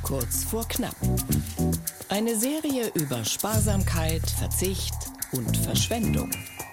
Kurz vor knapp. Eine Serie über Sparsamkeit, Verzicht und Verschwendung.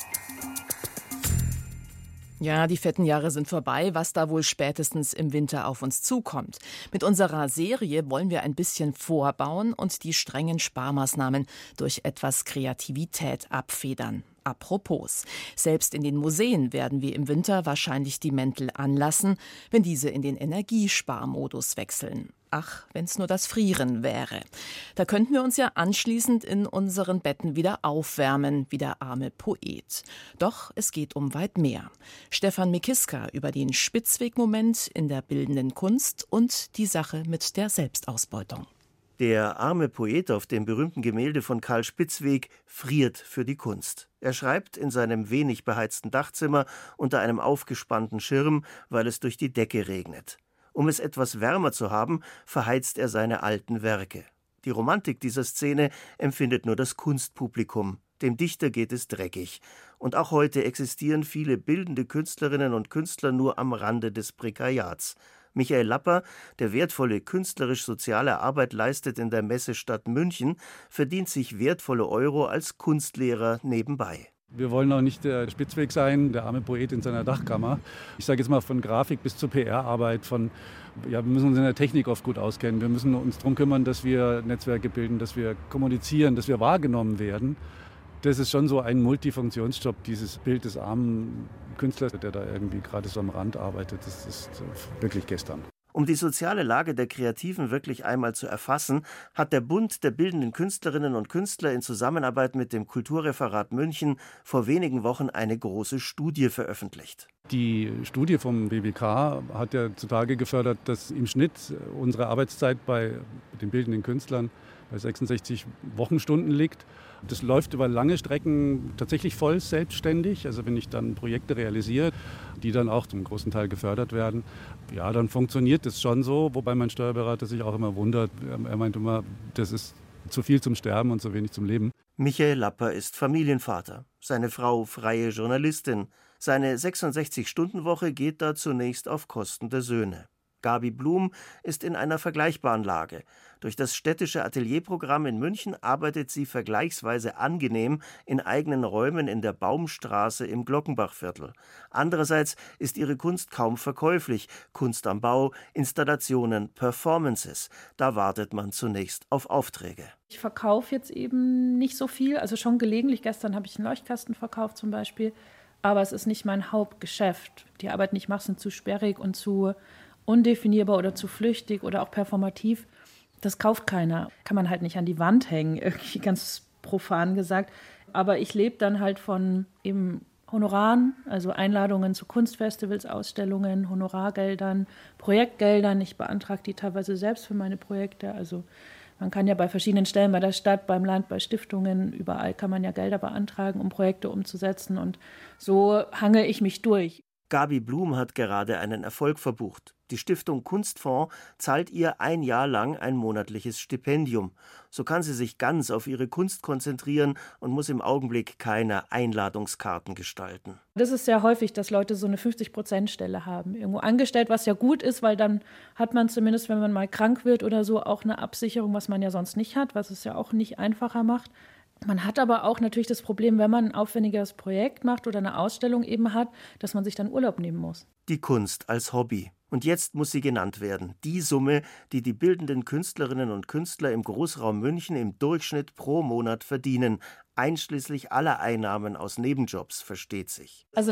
Ja, die fetten Jahre sind vorbei, was da wohl spätestens im Winter auf uns zukommt. Mit unserer Serie wollen wir ein bisschen vorbauen und die strengen Sparmaßnahmen durch etwas Kreativität abfedern. Apropos, selbst in den Museen werden wir im Winter wahrscheinlich die Mäntel anlassen, wenn diese in den Energiesparmodus wechseln. Ach, wenn's nur das Frieren wäre. Da könnten wir uns ja anschließend in unseren Betten wieder aufwärmen, wie der arme Poet. Doch es geht um weit mehr. Stefan Mikiska über den Spitzweg-Moment in der bildenden Kunst und die Sache mit der Selbstausbeutung. Der arme Poet auf dem berühmten Gemälde von Karl Spitzweg friert für die Kunst. Er schreibt in seinem wenig beheizten Dachzimmer unter einem aufgespannten Schirm, weil es durch die Decke regnet. Um es etwas wärmer zu haben, verheizt er seine alten Werke. Die Romantik dieser Szene empfindet nur das Kunstpublikum. Dem Dichter geht es dreckig. Und auch heute existieren viele bildende Künstlerinnen und Künstler nur am Rande des Prekariats. Michael Lapper, der wertvolle künstlerisch-soziale Arbeit leistet in der Messestadt München, verdient sich wertvolle Euro als Kunstlehrer nebenbei. Wir wollen auch nicht der Spitzweg sein, der arme Poet in seiner Dachkammer. Ich sage jetzt mal von Grafik bis zur PR-Arbeit, wir müssen uns in der Technik oft gut auskennen. Wir müssen uns darum kümmern, dass wir Netzwerke bilden, dass wir kommunizieren, dass wir wahrgenommen werden. Das ist schon so ein Multifunktionsjob, dieses Bild des armen Künstlers, der da irgendwie gerade so am Rand arbeitet. Das ist wirklich gestern. Um die soziale Lage der Kreativen wirklich einmal zu erfassen, hat der Bund der bildenden Künstlerinnen und Künstler in Zusammenarbeit mit dem Kulturreferat München vor wenigen Wochen eine große Studie veröffentlicht. Die Studie vom BBK hat ja zutage gefördert, dass im Schnitt unsere Arbeitszeit bei den bildenden Künstlern bei 66 Wochenstunden liegt. Das läuft über lange Strecken tatsächlich voll selbstständig. Also wenn ich dann Projekte realisiere, die dann auch zum großen Teil gefördert werden, ja, dann funktioniert das schon so. Wobei mein Steuerberater sich auch immer wundert. Er meint immer, das ist zu viel zum Sterben und zu wenig zum Leben. Michael Lapper ist Familienvater. Seine Frau freie Journalistin. Seine 66-Stunden-Woche geht da zunächst auf Kosten der Söhne. Gabi Blum ist in einer vergleichbaren Lage. Durch das städtische Atelierprogramm in München arbeitet sie vergleichsweise angenehm in eigenen Räumen in der Baumstraße im Glockenbachviertel. Andererseits ist ihre Kunst kaum verkäuflich. Kunst am Bau, Installationen, Performances. Da wartet man zunächst auf Aufträge. Ich verkaufe jetzt eben nicht so viel, also schon gelegentlich. Gestern habe ich einen Leuchtkasten verkauft zum Beispiel. Aber es ist nicht mein Hauptgeschäft. Die Arbeiten, die ich mache, sind zu sperrig und zu undefinierbar oder zu flüchtig oder auch performativ. Das kauft keiner. Kann man halt nicht an die Wand hängen, irgendwie ganz profan gesagt. Aber ich lebe dann halt von eben Honoraren, also Einladungen zu Kunstfestivals, Ausstellungen, Honorargeldern, Projektgeldern. Ich beantrage die teilweise selbst für meine Projekte. Also man kann ja bei verschiedenen Stellen, bei der Stadt, beim Land, bei Stiftungen, überall kann man ja Gelder beantragen, um Projekte umzusetzen. Und so hangel ich mich durch. Gabi Blum hat gerade einen Erfolg verbucht. Die Stiftung Kunstfonds zahlt ihr ein Jahr lang ein monatliches Stipendium. So kann sie sich ganz auf ihre Kunst konzentrieren und muss im Augenblick keine Einladungskarten gestalten. Das ist sehr häufig, dass Leute so eine 50%-Stelle haben. Irgendwo angestellt, was ja gut ist, weil dann hat man zumindest, wenn man mal krank wird oder so, auch eine Absicherung, was man ja sonst nicht hat, was es ja auch nicht einfacher macht. Man hat aber auch natürlich das Problem, wenn man ein aufwendiges Projekt macht oder eine Ausstellung eben hat, dass man sich dann Urlaub nehmen muss. Die Kunst als Hobby. Und jetzt muss sie genannt werden. Die Summe, die die bildenden Künstlerinnen und Künstler im Großraum München im Durchschnitt pro Monat verdienen. Einschließlich aller Einnahmen aus Nebenjobs, versteht sich. Also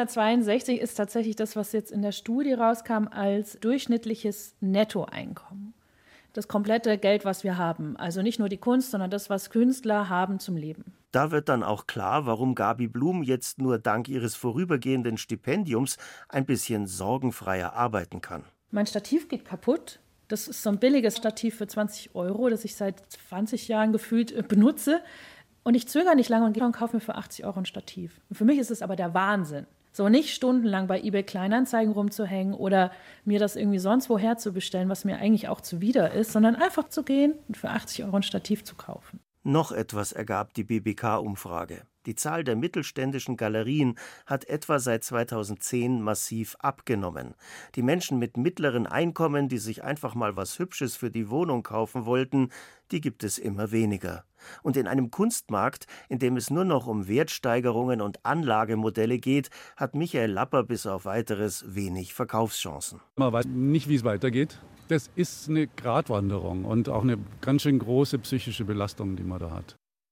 962 ist tatsächlich das, was jetzt in der Studie rauskam, als durchschnittliches Nettoeinkommen. Das komplette Geld, was wir haben. Also nicht nur die Kunst, sondern das, was Künstler haben zum Leben. Da wird dann auch klar, warum Gabi Blum jetzt nur dank ihres vorübergehenden Stipendiums ein bisschen sorgenfreier arbeiten kann. Mein Stativ geht kaputt. Das ist so ein billiges Stativ für 20 €, das ich seit 20 Jahren gefühlt benutze. Und ich zögere nicht lange und kaufe mir für 80 € ein Stativ. Und für mich ist es aber der Wahnsinn. So nicht stundenlang bei eBay Kleinanzeigen rumzuhängen oder mir das irgendwie sonst woher zu bestellen, was mir eigentlich auch zuwider ist, sondern einfach zu gehen und für 80 € ein Stativ zu kaufen. Noch etwas ergab die BBK-Umfrage. Die Zahl der mittelständischen Galerien hat etwa seit 2010 massiv abgenommen. Die Menschen mit mittleren Einkommen, die sich einfach mal was Hübsches für die Wohnung kaufen wollten, die gibt es immer weniger. Und in einem Kunstmarkt, in dem es nur noch um Wertsteigerungen und Anlagemodelle geht, hat Michael Lapper bis auf Weiteres wenig Verkaufschancen. Man weiß nicht, wie es weitergeht. Das ist eine Gratwanderung und auch eine ganz schön große psychische Belastung, die man da hat.